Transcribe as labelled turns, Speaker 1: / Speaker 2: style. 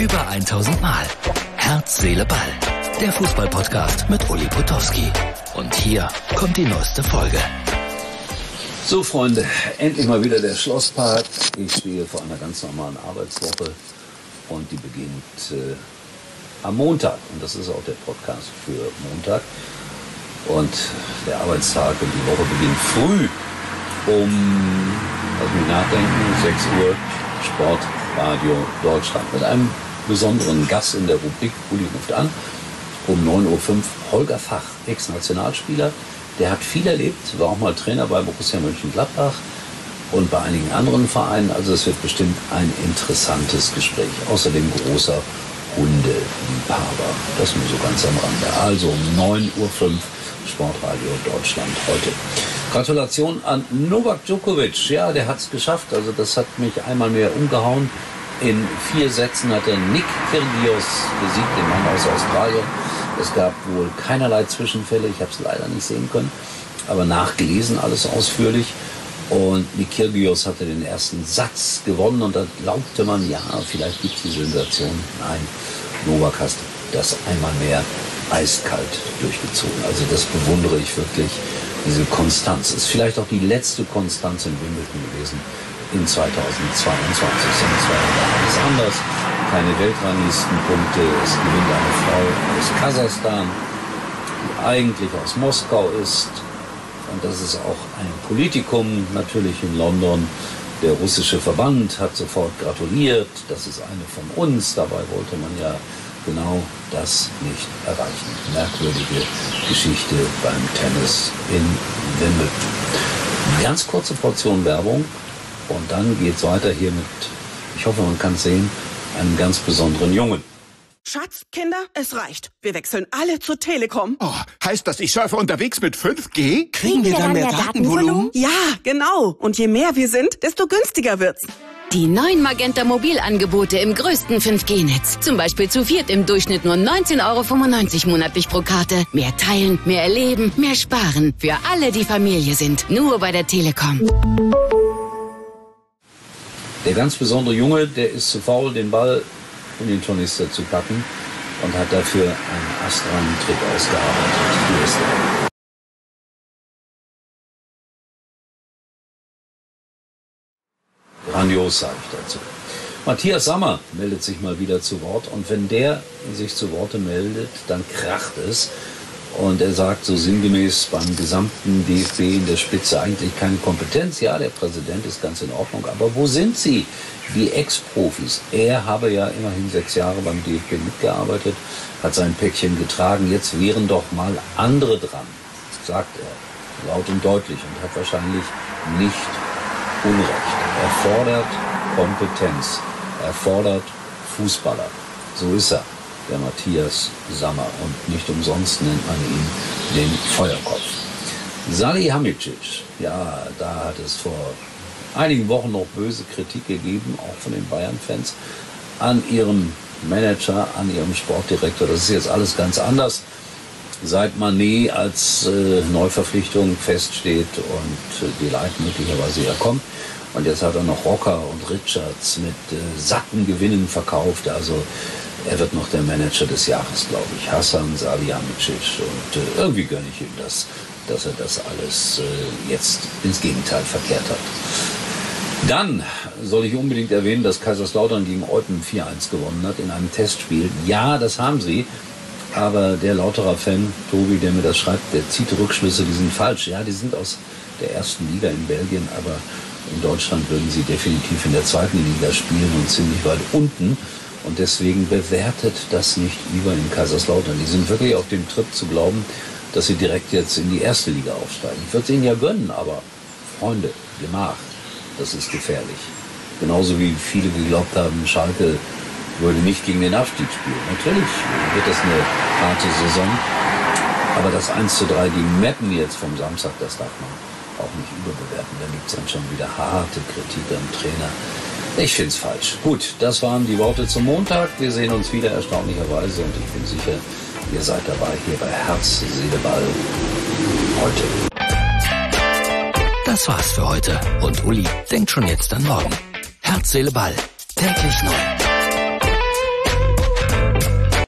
Speaker 1: Über 1000 Mal. Herz, Seele, Ball. Der Fußball-Podcast mit Uli Potowski. Und hier kommt die neueste Folge.
Speaker 2: So, Freunde, endlich mal wieder der Schlosspark. Ich stehe vor einer ganz normalen Arbeitswoche und die beginnt am Montag. Und das ist auch der Podcast für Montag. Und der Arbeitstag und die Woche beginnt früh lass mich nachdenken, 6 Uhr, Sportradio Deutschland. Mit einem besonderen Gast in der Rubrik Uli ruft an. Um 9.05 Uhr Holger Fach, Ex-Nationalspieler. Der hat viel erlebt, war auch mal Trainer bei Borussia Mönchengladbach und bei einigen anderen Vereinen. Also es wird bestimmt ein interessantes Gespräch. Außerdem großer Hundeliebhaber. Das nur so ganz am Rande. Also um 9.05 Uhr Sportradio Deutschland heute. Gratulation an Novak Djokovic. Ja, der hat es geschafft. Also das hat mich einmal mehr umgehauen. In 4 Sätzen hat er Nick Kyrgios besiegt, den Mann aus Australien. Es gab wohl keinerlei Zwischenfälle. Ich habe es leider nicht sehen können, aber nachgelesen alles ausführlich. Und Nick Kyrgios hatte den ersten Satz gewonnen und da glaubte man, ja, vielleicht gibt es die Sensation. Nein, Novak hat das einmal mehr eiskalt durchgezogen. Also das bewundere ich wirklich, diese Konstanz. Ist vielleicht auch die letzte Konstanz in Wimbledon gewesen in 2022. Sonst war ja alles anders. Keine Weltranglistenpunkte. Es gewinnt eine Frau aus Kasachstan, die eigentlich aus Moskau ist. Und das ist auch ein Politikum, natürlich in London. Der russische Verband hat sofort gratuliert. Das ist eine von uns. Dabei wollte man ja genau das nicht erreichen. Merkwürdige Geschichte beim Tennis in Wimbledon. Eine ganz kurze Portion Werbung und dann geht's weiter hier mit, ich hoffe, man kann es sehen, einem ganz besonderen Jungen.
Speaker 3: Schatz, Kinder, es reicht. Wir wechseln alle zur Telekom.
Speaker 4: Oh, heißt das, ich surfe unterwegs mit 5G?
Speaker 5: Kriegen wir dann mehr Datenvolumen?
Speaker 3: Ja, genau. Und je mehr wir sind, desto günstiger wird's.
Speaker 6: Die neuen Magenta Mobilangebote im größten 5G-Netz. Zum Beispiel zu 4 im Durchschnitt nur 19,95 € monatlich pro Karte. Mehr teilen, mehr erleben, mehr sparen. Für alle, die Familie sind. Nur bei der Telekom.
Speaker 2: Der ganz besondere Junge, der ist zu faul, den Ball in den Tornister zu packen und hat dafür einen astreinen Trick ausgearbeitet. Hier ist er. Grandios, sage ich dazu. Matthias Sammer meldet sich mal wieder zu Wort und wenn der sich zu Worte meldet, dann kracht es. Und er sagt so sinngemäß beim gesamten DFB in der Spitze eigentlich keine Kompetenz. Ja, der Präsident ist ganz in Ordnung, aber wo sind sie, die Ex-Profis? Er habe ja immerhin 6 Jahre beim DFB mitgearbeitet, hat sein Päckchen getragen. Jetzt wären doch mal andere dran, sagt er, laut und deutlich und hat wahrscheinlich nicht Unrecht. Er fordert Kompetenz, er fordert Fußballer. So ist er, der Matthias Sammer. Und nicht umsonst nennt man ihn den Feuerkopf. Salihamidzic, ja, da hat es vor einigen Wochen noch böse Kritik gegeben, auch von den Bayern-Fans, an ihrem Manager, an ihrem Sportdirektor. Das ist jetzt alles ganz anders, seit Mané als Neuverpflichtung feststeht und die Leid möglicherweise ja kommt. Und jetzt hat er noch Rocker und Richards mit satten Gewinnen verkauft. Also er wird noch der Manager des Jahres, glaube ich. Hasan Salihamidzic. Und irgendwie gönne ich ihm das, dass er das alles jetzt ins Gegenteil verkehrt hat. Dann soll ich unbedingt erwähnen, dass Kaiserslautern gegen Eupen 4-1 gewonnen hat in einem Testspiel. Ja, das haben sie. Aber der Lauterer-Fan, Tobi, der mir das schreibt, der zieht Rückschlüsse, die sind falsch. Ja, die sind aus der ersten Liga in Belgien, aber in Deutschland würden sie definitiv in der zweiten Liga spielen und ziemlich weit unten. Und deswegen bewertet das nicht über in Kaiserslautern. Die sind wirklich auf dem Trip zu glauben, dass sie direkt jetzt in die erste Liga aufsteigen. Ich würde es ihnen ja gönnen, aber Freunde, Gemach, das ist gefährlich. Genauso wie viele geglaubt haben, Schalke würde nicht gegen den Abstieg spielen. Natürlich wird das eine harte Saison. Aber das 1:3 gegen Meppen jetzt vom Samstag, das darf man auch nicht überbewerten. Da gibt es dann schon wieder harte Kritik am Trainer. Ich finde es falsch. Gut, das waren die Worte zum Montag. Wir sehen uns wieder erstaunlicherweise und ich bin sicher, ihr seid dabei hier bei Herz, Seele, Ball heute.
Speaker 1: Das war's für heute und Uli denkt schon jetzt an morgen. Herz, Seele, Ball. Täglich neu.